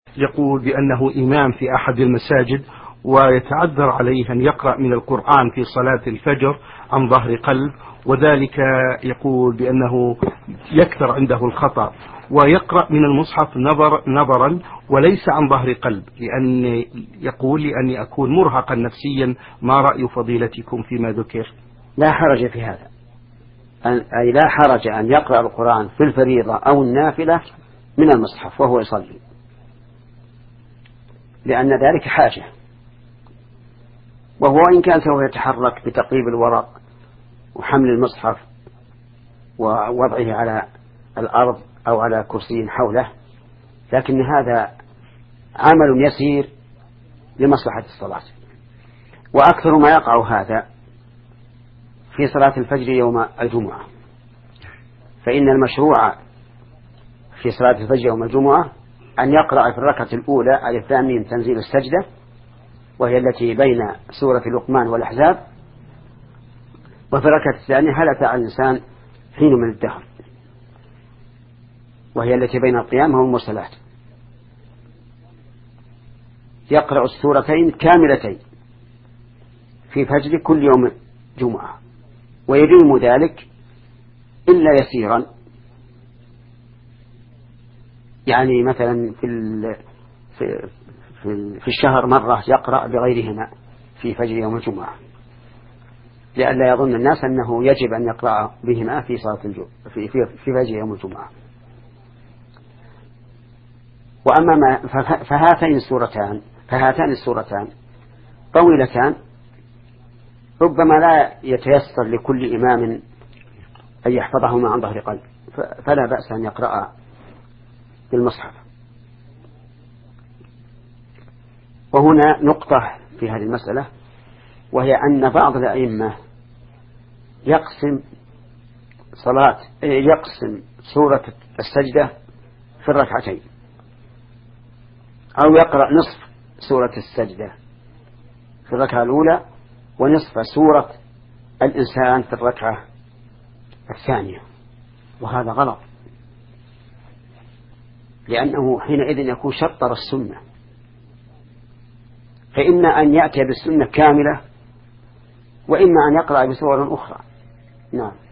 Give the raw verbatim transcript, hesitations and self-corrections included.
يقول بأنه إمام في أحد المساجد ويتعذر عليه أن يقرأ من القرآن في صلاة الفجر عن ظهر قلب، وذلك يقول بأنه يكثر عنده الخطأ، ويقرأ من المصحف نظر نظرا وليس عن ظهر قلب، لأن يقول لأني أكون مرهقا نفسيا. ما رأي فضيلتكم فيما ذكر؟ لا حرج في هذا، أي لا حرج أن يقرأ القرآن في الفريضة أو النافلة من المصحف وهو يصلي، لأن ذلك حاجة، وهو إن كان سوف يتحرك بتقليب الورق وحمل المصحف ووضعه على الأرض أو على كرسي حوله، لكن هذا عمل يسير لمصلحة الصلاة. وأكثر ما يقع هذا في صلاة الفجر يوم الجمعة، فإن المشروع في صلاة الفجر يوم الجمعة أن يقرأ في الركعة الأولى ألف لام ميم تنزيل السجدة، وهي التي بين سورة لقمان والأحزاب، وفي الركعة الثانية هل أتى على الإنسان حين من الدهر، وهي التي بين القيام والمرسلات. يقرأ السورتين كاملتين في فجر كل يوم جمعة، ويدوم ذلك إلا يسيرا، يعني مثلا في في في الشهر مرة يقرأ بغيرهما في فجر يوم الجمعة، لئلا يظن الناس أنه يجب أن يقرأ بهما في صلاة الجمعة في في في فجر يوم الجمعة. وأما ما فهاتين السورتان فهاتان السورتان طويلتان، ربما لا يتيسر لكل إمام أن يحفظهما عن ظهر قلب، فلا بأس أن يقرأ بالمصحف. وهنا نقطة في هذه المسألة، وهي أن بعض الأئمة يقسم صلاة يقسم سورة السجدة في الركعتين، أو يقرأ نصف سورة السجدة في الركعة الأولى ونصف سورة الإنسان في الركعة الثانية، وهذا غلط، لأنه حينئذ يكون شطر السنة، فإما أن يأتي بالسنة كاملة، وإما أن يقرأ بسور أخرى. نعم.